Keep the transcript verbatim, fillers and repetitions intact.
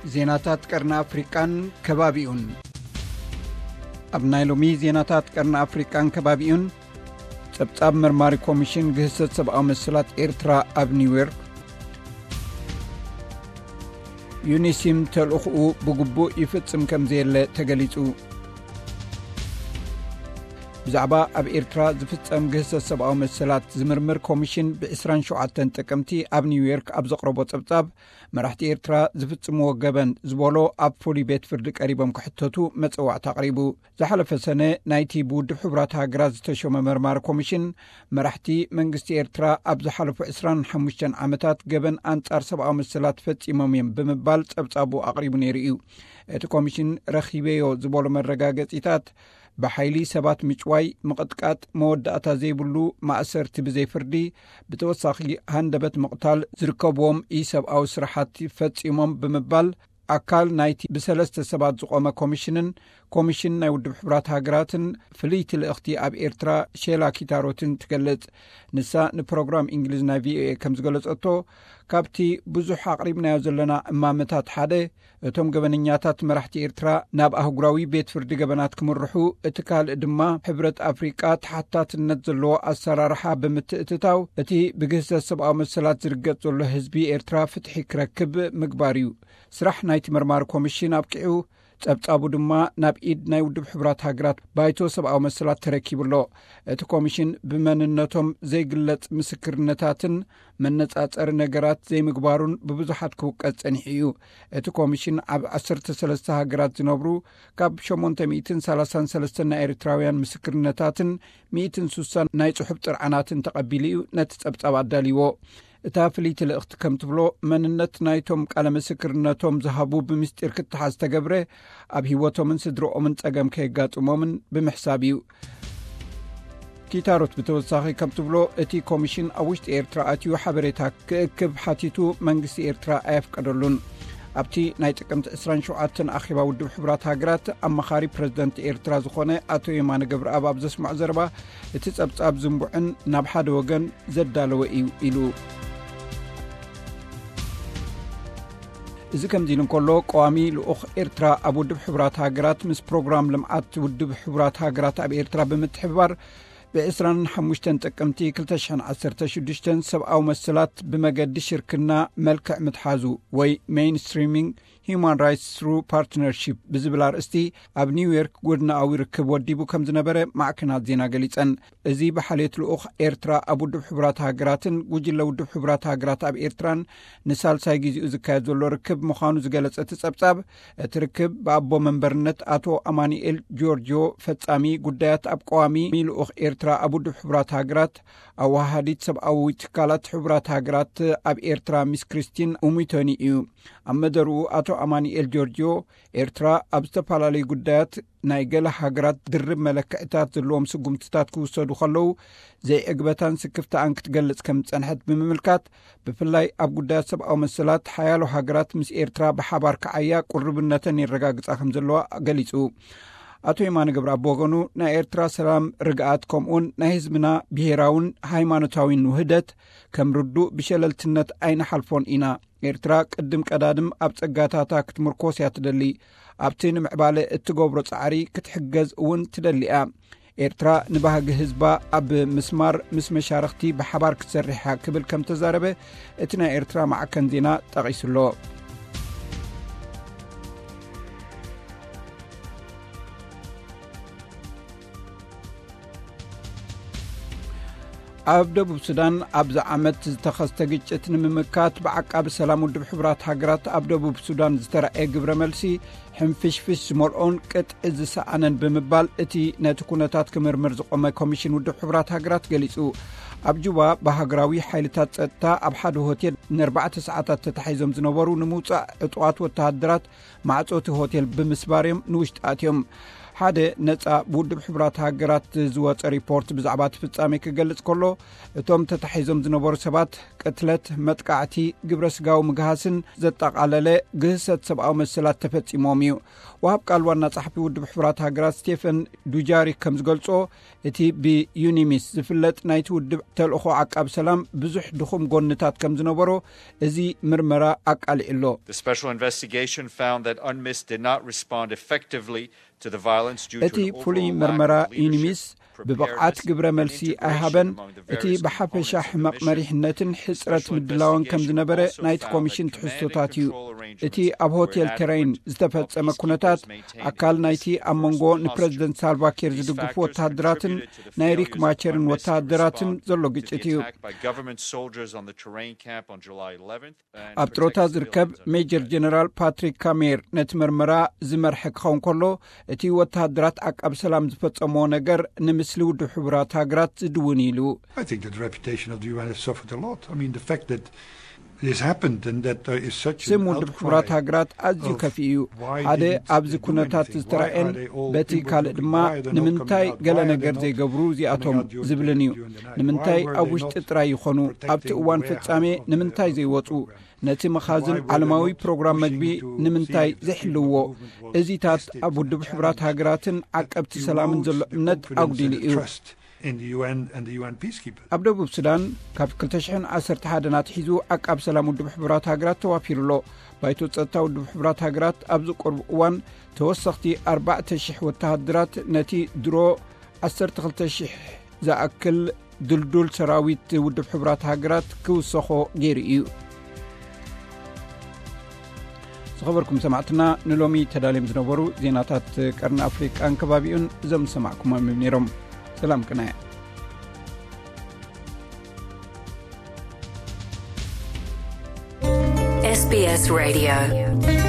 ዜናታት ቀርና አፍሪካን ከባቢኡን ኣብ ናይ ሎሚ ዜናታት ቀርና አፍሪካን ከባቢኡን ጸብጻብ መርማሪ ኮሚሽን ግህሰት ሰብኣዊ መስላት ኤርትራ ኣብ ኒውዮርክ ዩኒሲም ተልእኽኡ ብግቡእ ይፍጽም ከም ዘየለ ተገሊጹ ብዛዕባ ኣብ ኤርትራ ዝፍጸም ግህሰት ሰብኣዊ መስላት ዝምርምር ኮሚሽን ብ27 ጥቅምቲ ኣብ ኒውዮርክ ኣብ ዘቕረቦ ጸብጻብ መራሕቲ ኤርትራ ዝፍጽምዎ ገበን ዝበሎ ኣብ ፍሉይ ቤት ፍርዲ ቀሪቦም ክሕተቱ መጽዋዕቲ ኣቕሪቡ ዝሓለፈ ሰነ ናይቲ ብውድብ ሕቡራት ሃገራት ዝተሾመ መርማሪ ኮሚሽን መራሕቲ መንግስቲ ኤርትራ ኣብ ዝሓለፉ عشرين وخمسة ዓመታት ገበን ኣንጻር ሰብኣዊ መስላት ፈጺሞም እዮም ብምባል ጸብጻቡ ኣቕሪቡ ነይሩ እዩ እቲ ኮሚሽን ረኺበዮ ዝበሎ መረጋገጺታት በሓይሊ ሰባት ምጭዋይ ምቕጥቃጥ መወዳእታ ዘይብሉ ማእሰርቲ ብዘይ ፍርዲ ብተወሳኺ ሃንደበት መቕታል ዝርከብዎም ኢሰብኣዊ ስራሓት ፈጺሞም ብምባል ኣካል ናይቲ ብሰለስተ ሰባት ዝቆመ ኮሚሽንን ኮሚሽን ናይ ውድብ ሕቡራት ሃገራትን ፍልይቲ ልእኽቲ ኣብ ኤርትራ ሼላ ኪታሮትን ትገልጽ ንሳ ንፕሮግራም እንግሊዝ ናይ ቪኦኤ ከም ዝገለጸቶ ካብቲ ብዙሕ ኣቕሪብናዮ ዘለና እማመታት ሓደ እቶም ገበነኛታት መራሕቲ ኤርትራ ናብ ኣህጉራዊ ቤት ፍርዲ ገበናት ክምርሑ እቲ ካልእ ድማ ሕብረት ኣፍሪቃ ተሓታትነት ዘለዎ ኣሰራርሓ ብምትእትታው እቲ ብግህሰት ሰብኣዊ መሰላት ዝርገጽ ዘሎ ህዝቢ ኤርትራ ፍትሒ ክረክብ ምግባር እዩ ስራሕ ናይቲ መርማሪ ኮሚሽን ኣብቂዑ ጸብጻቡ ድማ ናብ ኢድ ናይ ውድብ ሕቡራት ሃገራት ባይቶ ሰብኣዊ መስላት ተረኪብሎ እቲ ኮሚሽን ብመንነቶም ዘይግለጽ ምስክርነታትን መነጻጸሪ ነገራት ዘይምግባሩን ብብዙሓት ክውቀጽ ጸኒሑ እዩ እቲ ኮሚሽን ኣብ ዓሰርተ ሰለስተ ሃገራት ዝነብሩ ካብ ሸሞንተ ሚእትን ሰላሳን ሰለስተ ናይ ኤርትራውያን ምስክርነታትን ሚእትን ስሳን ናይ ጽሑፍ ጥርዓናትን ተቐቢሉ እዩ ነቲ ጸብጻብ ኣዳሊዎ እታ ፍልይቲ ልእኽቲ ከም ትብሎ መንነት ናይቶም ቃለ ምስክርነቶም ዝሃቡ ብምስጢር ክትሓዝ ተገብረ ኣብ ህይወቶምን ስድሮኦምን ጸገም ከየጋጥሞምን ብምሕሳብ እዩ ኪታሮት ብተወሳኺ ከም ትብሎ እቲ ኮሚሽን ኣብ ውሽጢ ኤርትራ ኣትዩ ሓበሬታ ክእክብ ሓቲቱ መንግስቲ ኤርትራ ኣየፍቀደሉን ኣብቲ ናይ ጥቅምቲ عشرين وسبعة ኣኺባ ውድብ ሕቡራት ሃገራት ኣመኻሪ ፕረዚደንት ኤርትራ ዝኾነ ኣቶ የማነ ገብረኣብ ኣብ ዘስማዕ ዘረባ እቲ ጸብጻብ ዝንቡዕን ናብ ሓደ ወገን ዘዳለወ እዩ ኢሉ እዚ ከምዚ ኢሉ እንከሎ ቀዋሚ ልኡኽ ኤርትራ ኣብ ውድብ ሕቡራት ሃገራት ምስ ፕሮግራም ልምዓት ውድብ ሕቡራት ሃገራት ኣብ ኤርትራ ብምትሕብባር ب25 ጥቅምቲ ክልተ ሽሕ ዓሰርተ ሽዱሽተ ሰብኣዊ መስላት ብመገዲ ሽርክና መልክዕ ምትሓዙ ወይ ሜይንስትሪሚንግ Human Rights Through Partnership ብዝብል ኣርእስቲ ኣብ ኒውዮርክ ጎድናዊ ርክብ ወዲቡ ከም ዝነበረ ማዕከናት ዜና ገሊጸን እዚ ብሓልየት ልኡኽ ኤርትራ ኣብ ውድብ ሕቡራት ሃገራትን ጉጅለ ውድብ ሕቡራት ሃገራት ኣብ ኤርትራን ንሳልሳይ ጊዜኡ ዝካየድ ዘሎ ርክብ ምዃኑ ዝገለጸ እቲ ጸብጻብ እቲ ርክብ ብኣቦ መንበርነት ኣቶ ኣማኒኤል ጆርጂዮ ፈጻሚ ጉዳያት ኣብ ቀዋሚ ልኡኽ ኤርትራ ኣብ ውድብ ሕቡራት ሃገራት ኣዋሃዲት ሰብኣዊ ትካላት ሕቡራት ሃገራት ኣብ ኤርትራ ሚስ ክሪስቲን ኡሚቶኒ እዩ ኣብ መደርኡ ኣቶ ኣማኒኤል ጆርጂዮ ኤርትራ ኣብ ዝተፈላለዩ ጉዳያት ናይ ገለ ሃገራት ድርብ መለክዕታት ዘለዎም ስጉምትታት ክውሰዱ ከለዉ ዘይዕግበታን ስክፍታን ክትገልጽ ከም ጸንሐት ብምምልካት ብፍላይ ኣብ ጉዳያት ሰብኣዊ መሰላት ሓያሎ ሃገራት ምስ ኤርትራ ብሓባር ከዓያ ቁርብነተን ይረጋግጻ ከም ዘለዋ ገሊጹ ኣቶ የማነ ገብረኣብ ወገኑ ናይ ኤርትራ ሰላም ርግኣት ከምኡን ናይ ህዝብና ብሄራውን ሃይማኖታዊን ውህደት ከም ርዱእ ብሸለልትነት ኣይንሓልፎን ኢና ኤርትራ ቅድም ቀዳድም ኣብ ጸጋታታ ክትምርኮስ እያ ትደሊ ኣብቲ ንምዕባለ እትገብሮ ጻዕሪ ክትሕገዝ እውን ትደሊ እያ ኤርትራ ንባህጊ ህዝባ ኣብ ምስማር ምስ መሻርክቲ ብሓባር ክትሰርሕ ክብል ከም ተዛረበ እቲ ናይ ኤርትራ ማዕከን ዜና ጠቒሱሎ ኣብ ደቡብ ሱዳን ኣብዚ ዓመት ዝተኸስተ ግጭት ንምምካት ብዓቃቢ ሰላም ውድብ ሕቡራት ሃገራት ኣብ ደቡብ ሱዳን ዝተረኣየ ግብረ መልሲ ሕንፍሽፍሽ ዝመልኦን ቅጥዒ ዝሰኣነን ብምባል እቲ ነቲ ኩነታት ክምርምር ዝቆመ ኮሚሽን ውድብ ሕቡራት ሃገራት ገሊጹ ኣብ ጁባ ብሃገራዊ ሓይልታት ጸጥታ ኣብ ሓደ ሆቴል ንኣርባዕተ ሰዓታት ተታሒዞም ዝነበሩ ንምውፃእ ዕጡዋት ወተሃደራት ማዕጾቲ ሆቴል ብምስባርዮም ንውሽጢ ኣትዮም ሓደ ነጻ ውድብ ሕቡራት ሃገራት ዝወፀ ሪፖርት ብዛዕባ ፍጻሜ ክገልጽ ከሎ እቶም ተታሒዞም ዝነበሩ ሰባት ቅትለት መጥቃዕቲ ግብረ ስጋዊ ምግሃስን ዘጠቃለለ ግህሰት ሰብኣዊ መሰላት ተፈጺሞም እዩ ወሃብ ቃል ዋና ጸሓፊ ውድብ ሕቡራት ሃገራት ስቴፈን ዱጃሪክ ከም ዝገልጾ እቲ ብዩኒሚስ ዝፍለጥ ናይቲ ውድብ ተልእኾ ዓቃብ ሰላም ብዙሕ ድኹም ጎንታት ከም ዝነበሮ እዚ ምርመራ ኣቃሊዕሎ The special investigation found that UNMISS did not respond effectively to the violence due to እቲ ፍሉይ ምርመራ ዩኒሚስ ብብቕዓት ግብረ መልሲ ኣይሃበን እቲ ብሓፈሻ ሕማቕ መሪሕነትን ሕፅረት ምድላውን ከም ዝነበረ ናይቲ ኮሚሽን ትሕዝቶታት እዩ እቲ ኣብ ሆቴል ተራይን ዝተፈጸመ ኩነታት ኣካል ናይቲ ኣብ መንጎ ንፕረዚደንት ሳልቫኪር ዝድግፉ ወተሃደራትን ናይ ሪክ ማቸርን ወተሃደራትን ዘሎ ግጭት እዩ ኣብ ጥሮታ ዝርከብ ሜጀር ጀነራል ፓትሪክ ካሜር ነቲ ምርመራ ዝመርሐ ክኸውን ከሎ እቲ ወተሃደራት ዓቃብ ሰላም ዝፈጸሞ ነገር ንምስሊ ውድብ ሕቡራት ሃገራት ዝድውን ኢሉ I think that the reputation of the U N has suffered a lot. I mean, the fact that this happened and that there is such ስም ውድብ ሕቡራት ሃገራት ኣዝዩ ከፊ እዩ ሓደ ኣብዚ ኩነታት ዝተረአን በቲ ካልእ ድማ ንምንታይ ገለ ነገር ዘይገብሩ እዚኣቶም ዝብልን እዩ ንምንታይ ኣብ ውሽጢ ጥራይ ይኾኑ ኣብቲ እዋን ፍጻሜ ንምንታይ ዘይወፁ ነቲ መኻዝን ዓለማዊ ፕሮግራም መግቢ ንምንታይ ዘሕልዎ እዚታት ኣብ ውድብ ሕቡራት ሃገራትን ዓቀብቲ ሰላምን ዘሎ እምነት ኣጉዲሉ እዩ in the U N and the U N peacekeepers. ኣብ ደቡብ ሱዳን ካብ ክልተ ሽሕን ዓሰርተ ሓደ ናትሒዙ ዓቃብ ሰላም ውድብ ሕቡራት ሃገራት ተዋፊሩሎ ባይቶ ፀጥታ ውድብ ሕቡራት ሃገራት ኣብ ዝቆርቡ እዋን ተወሰኽቲ ኣርባዕተ ሽሕ ወተሃደራት ነቲ ድሮ ዓሰርተ ክልተ ሽሕ ዝኣክል ድልዱል ሰራዊት ውድብ ሕቡራት ሃገራት ክውሰኾ ገይሩ እዩ ዝኸበርኩም ሰማዕትና ንሎሚ ተዳልዮም ዝነበሩ ዜናታት ቀርኒ ኣፍሪቃን ከባቢኡን እዞም ሰማዕኩም እዮም ነይሮም سلام كنايا S B S Radio